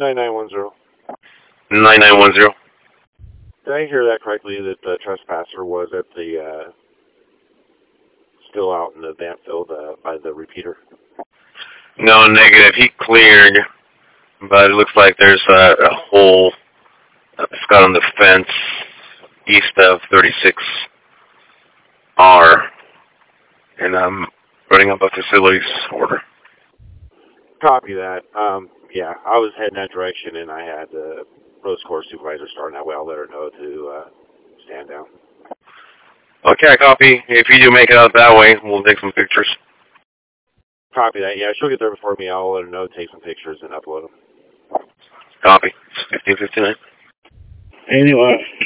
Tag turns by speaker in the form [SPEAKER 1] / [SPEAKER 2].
[SPEAKER 1] 9910.
[SPEAKER 2] 9910.
[SPEAKER 1] Did I hear that correctly, that the trespasser was at the, still out in the vent field by the repeater?
[SPEAKER 2] No, negative. He cleared, but it looks like there's a hole that's got on the fence east of 36R, and I'm running up a facilities order.
[SPEAKER 1] Copy that. Yeah, I was heading that direction, and I had the Rose Course supervisor starting that way. I'll let her know to stand down.
[SPEAKER 2] Okay, copy. If you do make it out that way, we'll take some pictures.
[SPEAKER 1] Copy that. Yeah, she'll get there before me. I'll let her know, take some pictures, and upload them.
[SPEAKER 2] Copy. 1559.
[SPEAKER 1] Anyway.